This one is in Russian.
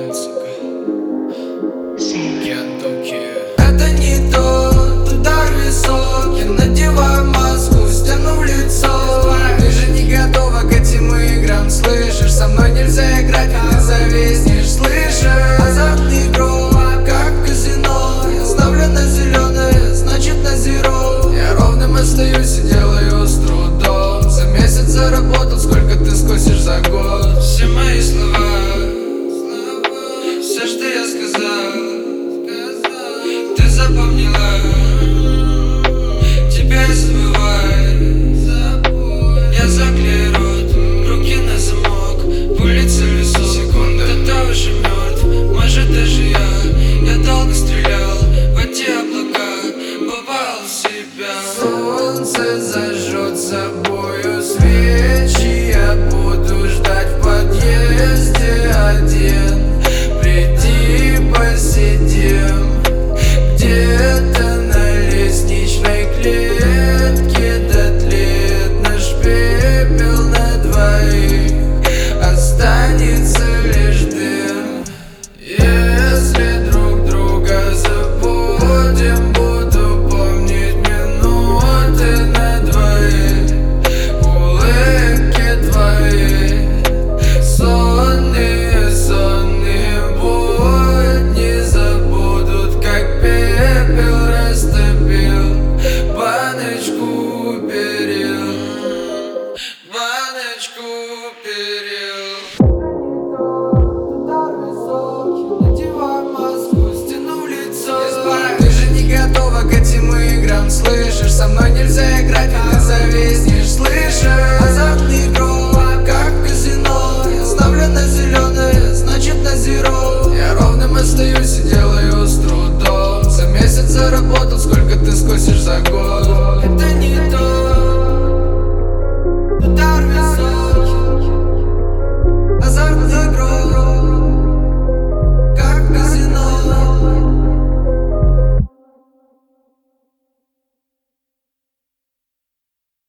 Это не тот удар висок. Я надеваю маску, стяну лицо. Ты же не готова к этим играм, слышишь? Со мной нельзя играть, а ты зависнешь, слышишь? Азартный игрок, как в казино. Я ставлю на зеленое, значит на зеро. Я ровным остаюсь и делаю с трудом. За месяц заработал, сколько ты скосишь за год. Все мои слова, все, что я сказал, ты запомнила. Тебя не забывай. Я заклею рот, руки на замок, улица, лесок. Секунда, кто уже мертв, может даже я долго стрелял в эти облака, попал в себя. Солнце зажжет собою свечи. Я буду ждать в подъезде один. Приди, посидим где-то на лестничной клетке. Дотлеет наш пепел на двоих, останется лишь дым. Если друг друга забудем, буду помнить минуты на двоих, улыбки твои. Сонные, сонные будни забудут, как пепел растопил баночку.